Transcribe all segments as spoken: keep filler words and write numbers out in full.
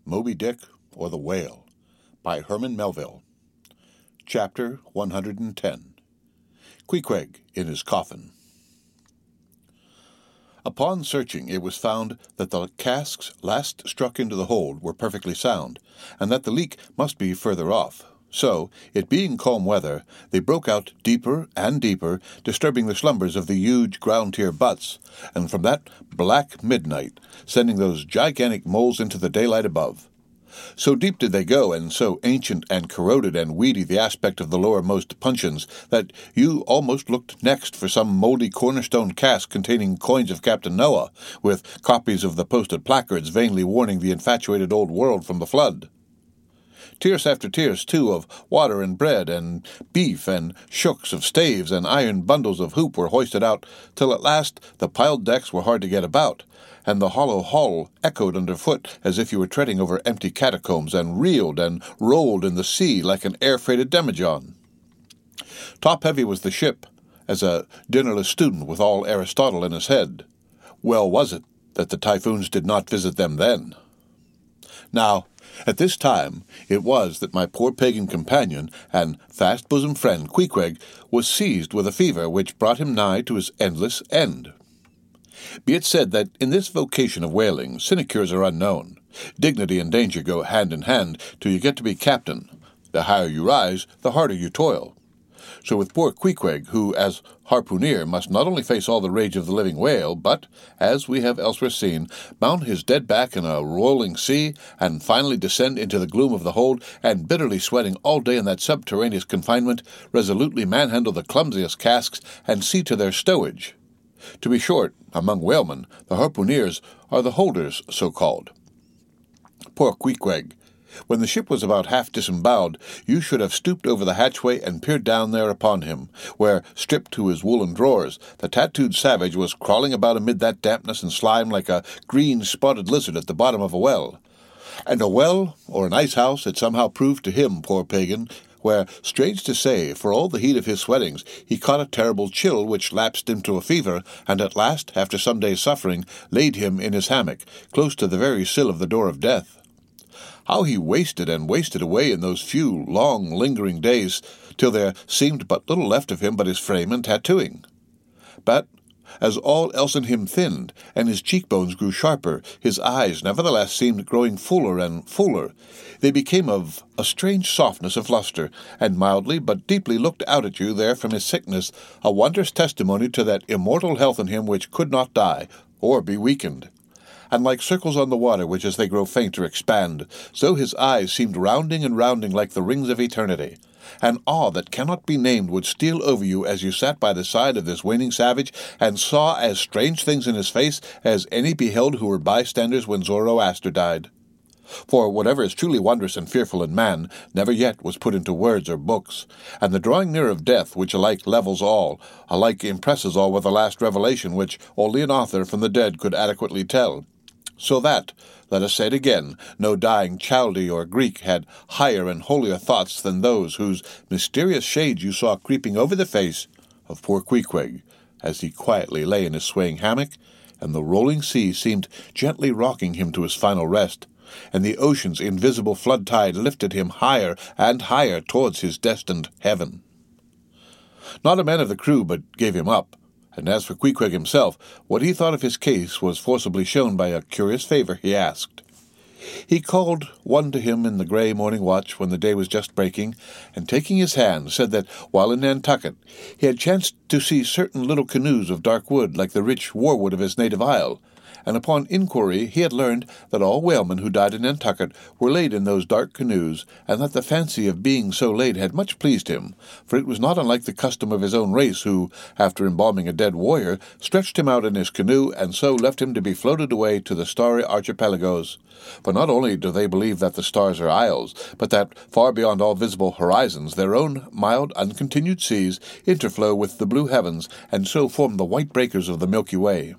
Moby Dick or the Whale by Herman Melville. Chapter one hundred ten. Queequeg in his Coffin. Upon searching, it was found that the casks last struck into the hold were perfectly sound, and that the leak must be further off. So, it being calm weather, they broke out deeper and deeper, disturbing the slumbers of the huge ground-tier butts, and from that black midnight, sending those gigantic moles into the daylight above. So deep did they go, and so ancient and corroded and weedy the aspect of the lowermost puncheons, that you almost looked next for some mouldy cornerstone cask containing coins of Captain Noah, with copies of the posted placards vainly warning the infatuated old world from the flood. Tierce after tierce, too, of water and bread and beef and shooks of staves and iron bundles of hoop were hoisted out, till at last the piled decks were hard to get about, and the hollow hull echoed underfoot as if you were treading over empty catacombs, and reeled and rolled in the sea like an air-freighted demijohn. Top-heavy was the ship, as a dinnerless student with all Aristotle in his head. Well was it that the typhoons did not visit them then. Now, at this time it was that my poor pagan companion and fast-bosom friend Queequeg was seized with a fever which brought him nigh to his endless end. Be it said that in this vocation of whaling sinecures are unknown. Dignity and danger go hand in hand till you get to be captain. The higher you rise, the harder you toil. So with poor Queequeg, who, as harpooneer, must not only face all the rage of the living whale, but, as we have elsewhere seen, mount his dead back in a rolling sea, and finally descend into the gloom of the hold, and bitterly sweating all day in that subterraneous confinement, resolutely manhandle the clumsiest casks, and see to their stowage. To be short, among whalemen, the harpooneers are the holders, so-called. Poor Queequeg! When the ship was about half disemboweled, you should have stooped over the hatchway and peered down there upon him, where, stripped to his woolen drawers, the tattooed savage was crawling about amid that dampness and slime like a green spotted lizard at the bottom of a well. And a well, or an ice-house, it somehow proved to him, poor pagan, where, strange to say, for all the heat of his sweatings, he caught a terrible chill which lapsed into a fever, and at last, after some days' suffering, laid him in his hammock, close to the very sill of the door of death. How he wasted and wasted away in those few long, lingering days, till there seemed but little left of him but his frame and tattooing. But, as all else in him thinned, and his cheekbones grew sharper, his eyes nevertheless seemed growing fuller and fuller. They became of a strange softness of lustre, and mildly but deeply looked out at you there from his sickness, a wondrous testimony to that immortal health in him which could not die, or be weakened. And like circles on the water, which as they grow fainter expand, so his eyes seemed rounding and rounding like the rings of eternity. An awe that cannot be named would steal over you as you sat by the side of this waning savage, and saw as strange things in his face as any beheld who were bystanders when Zoroaster died. For whatever is truly wondrous and fearful in man, never yet was put into words or books, and the drawing near of death, which alike levels all, alike impresses all with the last revelation which only an author from the dead could adequately tell. So that, let us say it again, no dying Chaldee or Greek had higher and holier thoughts than those whose mysterious shades you saw creeping over the face of poor Queequeg, as he quietly lay in his swaying hammock, and the rolling sea seemed gently rocking him to his final rest, and the ocean's invisible flood tide lifted him higher and higher towards his destined heaven. Not a man of the crew but gave him up. And as for Queequeg himself, what he thought of his case was forcibly shown by a curious favour he asked. He called one to him in the grey morning watch when the day was just breaking, and taking his hand, said that while in Nantucket he had chanced to see certain little canoes of dark wood like the rich war-wood of his native isle, and upon inquiry he had learned that all whalemen who died in Nantucket were laid in those dark canoes, and that the fancy of being so laid had much pleased him, for it was not unlike the custom of his own race, who, after embalming a dead warrior, stretched him out in his canoe, and so left him to be floated away to the starry archipelagos. For not only do they believe that the stars are isles, but that, far beyond all visible horizons, their own mild, uncontinued seas interflow with the blue heavens, and so form the white breakers of the Milky Way.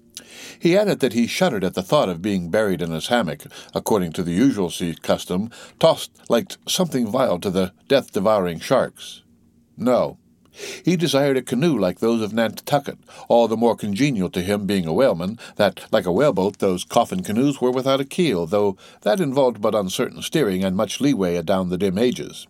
He added that he shuddered at the thought of being buried in his hammock, according to the usual sea custom, tossed like something vile to the death-devouring sharks. No, He desired a canoe like those of Nantucket, all the more congenial to him being a whaleman, that, like a whaleboat, those coffin canoes were without a keel, though that involved but uncertain steering and much leeway adown the dim ages.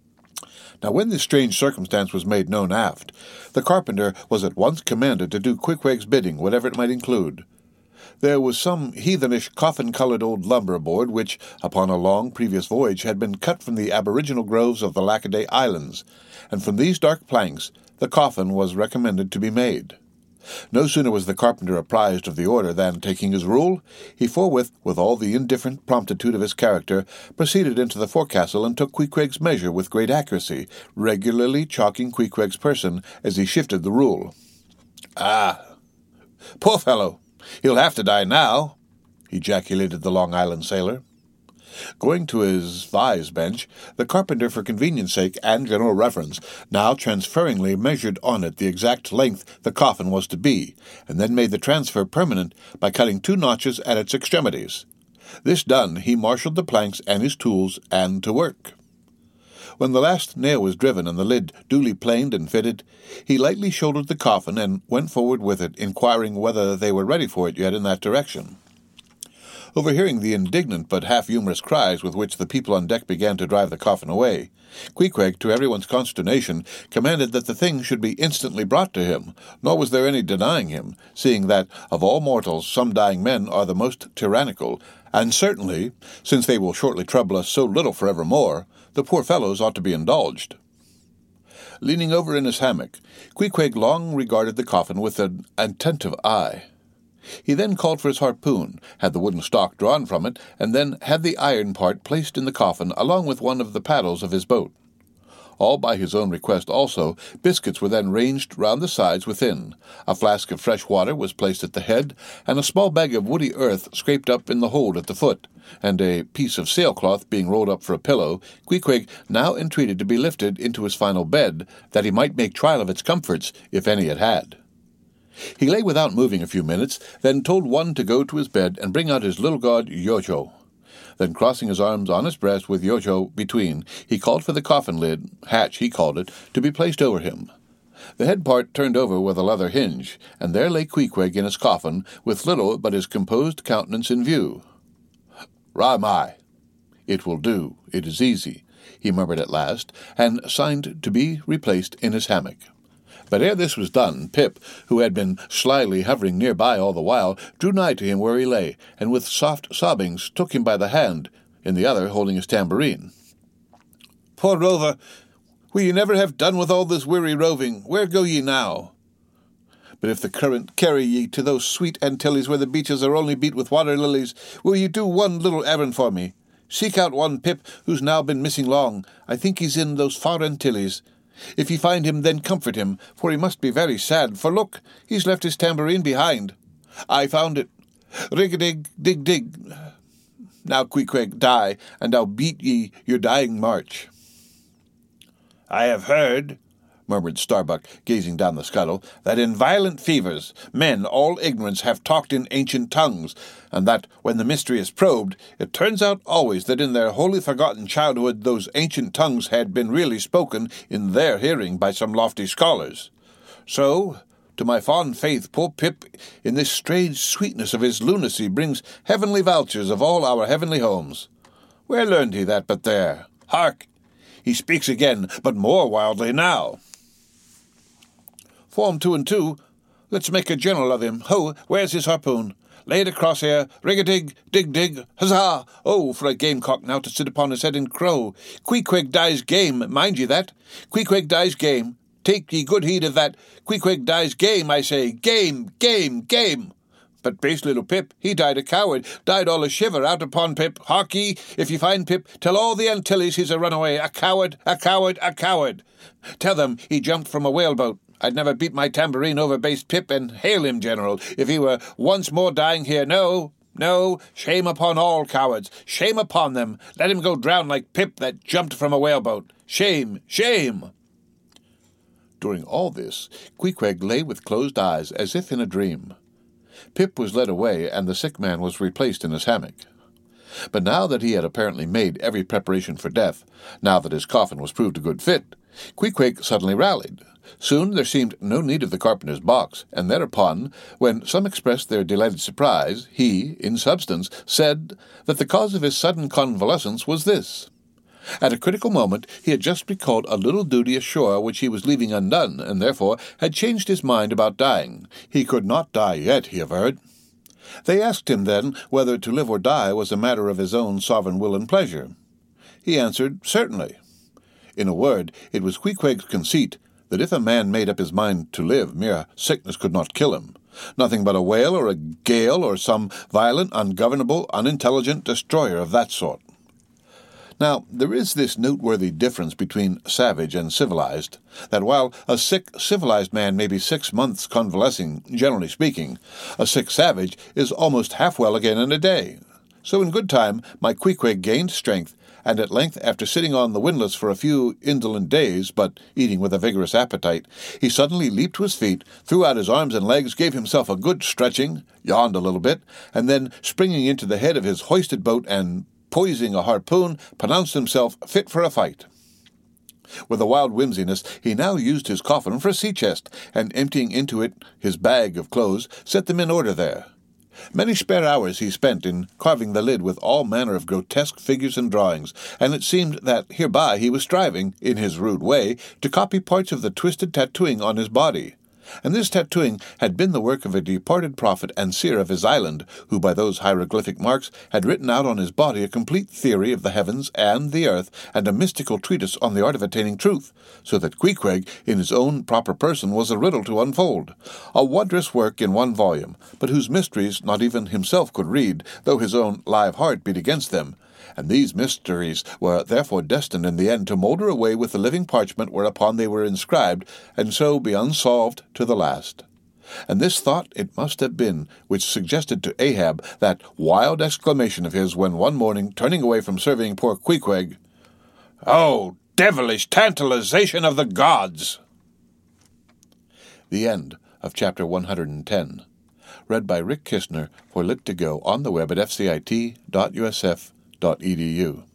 Now when this strange circumstance was made known aft, the carpenter was at once commanded to do Queequeg's bidding, whatever it might include. There was some heathenish coffin-coloured old lumber aboard, which, upon a long previous voyage, had been cut from the aboriginal groves of the Lackaday Islands, and from these dark planks the coffin was recommended to be made. No sooner was the carpenter apprised of the order than, taking his rule, he forthwith, with all the indifferent promptitude of his character, proceeded into the forecastle and took Queequeg's measure with great accuracy, regularly chalking Queequeg's person as he shifted the rule. "Ah, poor fellow! He'll have to die now," ejaculated the Long Island sailor. Going to his vise bench, the carpenter, for convenience sake and general reference, now transferringly measured on it the exact length the coffin was to be, and then made the transfer permanent by cutting two notches at its extremities. This done, he marshalled the planks and his tools, and to work. When the last nail was driven and the lid duly planed and fitted, he lightly shouldered the coffin and went forward with it, inquiring whether they were ready for it yet in that direction. Overhearing the indignant but half-humorous cries with which the people on deck began to drive the coffin away, Queequeg, to everyone's consternation, commanded that the thing should be instantly brought to him, nor was there any denying him, seeing that, of all mortals, some dying men are the most tyrannical, and certainly, since they will shortly trouble us so little for evermore, the poor fellows ought to be indulged. Leaning over in his hammock, Queequeg long regarded the coffin with an attentive eye. He then called for his harpoon, had the wooden stock drawn from it, and then had the iron part placed in the coffin along with one of the paddles of his boat. All by his own request also, biscuits were then ranged round the sides within, a flask of fresh water was placed at the head, and a small bag of woody earth scraped up in the hold at the foot, and a piece of sailcloth being rolled up for a pillow, Queequeg now entreated to be lifted into his final bed, that he might make trial of its comforts, if any it had. He lay without moving a few minutes, then told one to go to his bed and bring out his little god Yojo. Then, crossing his arms on his breast with Yojo between, he called for the coffin lid, hatch he called it, to be placed over him. The head part turned over with a leather hinge, and there lay Queequeg in his coffin, with little but his composed countenance in view. "Rai-mai! It will do, it is easy," he murmured at last, and signed to be replaced in his hammock. But ere this was done, Pip, who had been slyly hovering near by all the while, drew nigh to him where he lay, and with soft sobbings took him by the hand, in the other holding his tambourine. "Poor rover, will ye never have done with all this weary roving? Where go ye now? But if the current carry ye to those sweet Antilles where the beaches are only beat with water lilies, will ye do one little errand for me? Seek out one Pip, who's now been missing long. I think he's in those far Antilles. If ye find him, then comfort him, for he must be very sad, for look, he's left his tambourine behind. I found it. Rig-a-dig, dig-dig. Now, Queequeg, die, and I'll beat ye your dying march." "I have heard," murmured Starbuck, gazing down the scuttle, "that in violent fevers men, all ignorance, have talked in ancient tongues, and that, when the mystery is probed, it turns out always that in their wholly forgotten childhood those ancient tongues had been really spoken in their hearing by some lofty scholars. So, to my fond faith, poor Pip, in this strange sweetness of his lunacy, brings heavenly vouchers of all our heavenly homes. Where learned he that but there? Hark! He speaks again, but more wildly now. Form two and two. Let's make a general of him. Ho, where's his harpoon? Lay it across here. Rig-a-dig, dig-dig, huzzah! Oh, for a gamecock now to sit upon his head and crow. Queequeg dies game, mind ye that? Queequeg dies game. Take ye good heed of that. Queequeg dies game, I say. Game, game, game. But base little Pip, he died a coward, died all a shiver out upon Pip. Hark ye, if ye find Pip, tell all the Antilles he's a runaway, a coward, a coward, a coward. Tell them he jumped from a whaleboat. I'd never beat my tambourine over base Pip, and hail him, General, if he were once more dying here. No, no, shame upon all cowards, shame upon them. Let him go drown like Pip that jumped from a whaleboat. Shame, shame. During all this, Queequeg lay with closed eyes, as if in a dream. Pip was led away, and the sick man was replaced in his hammock. But now that he had apparently made every preparation for death, now that his coffin was proved a good fit, Queequeg suddenly rallied, Soon there seemed no need of the carpenter's box, and thereupon, when some expressed their delighted surprise, he, in substance, said that the cause of his sudden convalescence was this. At a critical moment he had just recalled a little duty ashore which he was leaving undone, and therefore had changed his mind about dying. He could not die yet, he averred. They asked him then whether to live or die was a matter of his own sovereign will and pleasure. He answered, certainly. In a word, it was Queequeg's conceit that if a man made up his mind to live, mere sickness could not kill him. Nothing but a whale or a gale or some violent, ungovernable, unintelligent destroyer of that sort. Now, there is this noteworthy difference between savage and civilized, that while a sick, civilized man may be six months convalescing, generally speaking, a sick savage is almost half well again in a day. So in good time my Queequeg gained strength, and at length, after sitting on the windlass for a few indolent days, but eating with a vigorous appetite, he suddenly leaped to his feet, threw out his arms and legs, gave himself a good stretching, yawned a little bit, and then, springing into the head of his hoisted boat and poising a harpoon, pronounced himself fit for a fight. With a wild whimsiness, he now used his coffin for a sea-chest, and emptying into it his bag of clothes, set them in order there. Many spare hours he spent in carving the lid with all manner of grotesque figures and drawings, and it seemed that hereby he was striving, in his rude way, to copy parts of the twisted tattooing on his body. And this tattooing had been the work of a departed prophet and seer of his island, who by those hieroglyphic marks had written out on his body a complete theory of the heavens and the earth, and a mystical treatise on the art of attaining truth, so that Queequeg, in his own proper person, was a riddle to unfold, a wondrous work in one volume, but whose mysteries not even himself could read, though his own live heart beat against them. And these mysteries were therefore destined in the end to moulder away with the living parchment whereupon they were inscribed, and so be unsolved to the last. And this thought it must have been which suggested to Ahab that wild exclamation of his when one morning, turning away from surveying poor Queequeg, "Oh, devilish tantalization of the gods!" The end of chapter one hundred ten. Read by Rick Kistner for Lit to Go on the web at f c i t dot u s f dot e d u.